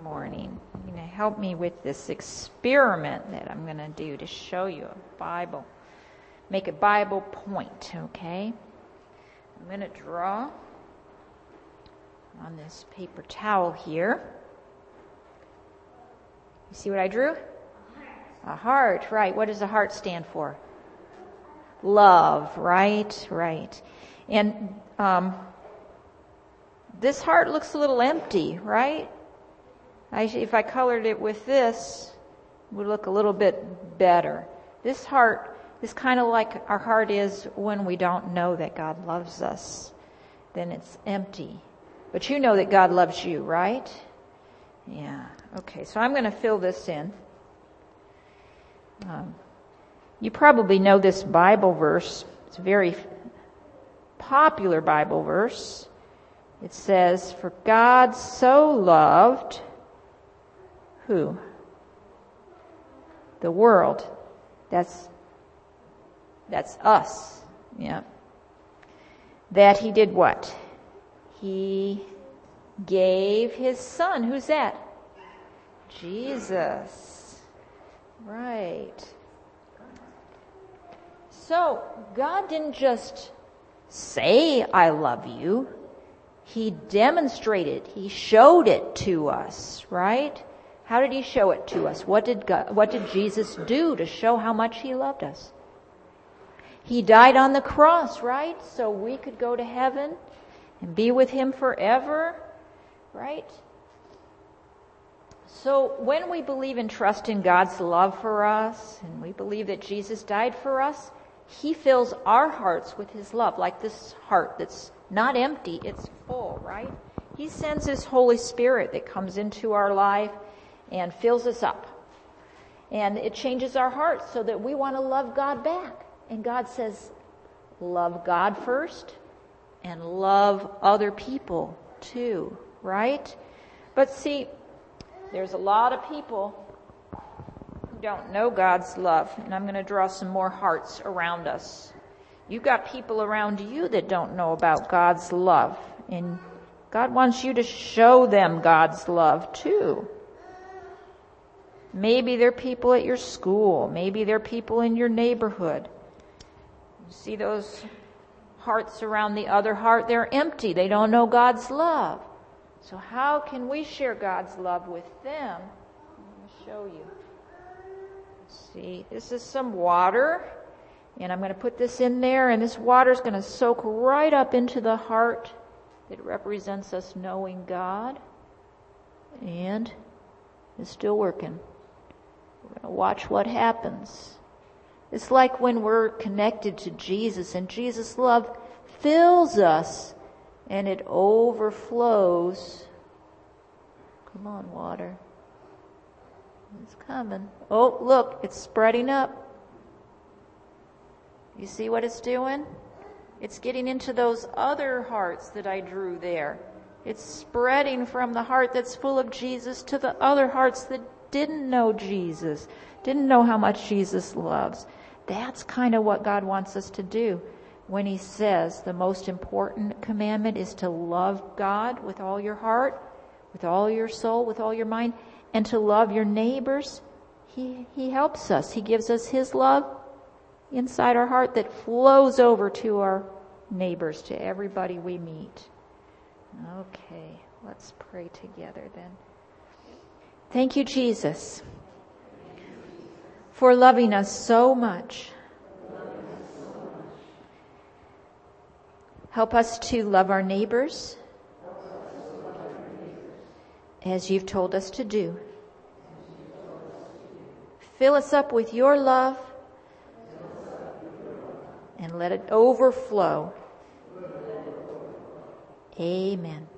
morning. You're going to help me with this experiment that I'm going to do to show you a Bible. Make a Bible point, okay? I'm going to draw on this paper towel here. You see what I drew? A heart, right. What does a heart stand for? Love, right, right. And this heart looks a little empty, right? If I colored it with this, it would look a little bit better. This heart is kind of like our heart is when we don't know that God loves us. Then it's empty. But you know that God loves you, right? Yeah. Okay, so I'm going to fill this in. You probably know this Bible verse. It's a very popular Bible verse. It says, "For God so loved," who? The world. That's us. Yeah. That he did what? He gave his son. Who's that? Jesus. Right. So, God didn't just say, "I love you." He demonstrated, he showed it to us, right? How did he show it to us? What did Jesus do to show how much he loved us? He died on the cross, right? So we could go to heaven and be with him forever, right? So when we believe and trust in God's love for us, and we believe that Jesus died for us, he fills our hearts with his love, like this heart that's not empty, it's full, right? He sends his Holy Spirit that comes into our life and fills us up. And it changes our hearts so that we want to love God back. And God says, love God first and love other people too, right? But see, there's a lot of people who don't know God's love. And I'm going to draw some more hearts around us. You've got people around you that don't know about God's love. And God wants you to show them God's love too. Maybe they're people at your school. Maybe they're people in your neighborhood. You see those hearts around the other heart? They're empty. They don't know God's love. So how can we share God's love with them? I'm going to show you. See, this is some water. And I'm going to put this in there, and this water is going to soak right up into the heart that represents us knowing God. And it's still working. We're going to watch what happens. It's like when we're connected to Jesus, and Jesus' love fills us, and it overflows. Come on, water. It's coming. Oh, look, it's spreading up. You see what it's doing? It's getting into those other hearts that I drew there. It's spreading from the heart that's full of Jesus to the other hearts that didn't know Jesus, didn't know how much Jesus loves. That's kind of what God wants us to do when he says the most important commandment is to love God with all your heart, with all your soul, with all your mind, and to love your neighbors. He helps us. He gives us his love inside our heart that flows over to our neighbors, to everybody we meet. Okay, let's pray together then. Thank you, Jesus, for loving us so much. Help us to love our neighbors as you've told us to do. Fill us up with your love and let it overflow. Amen.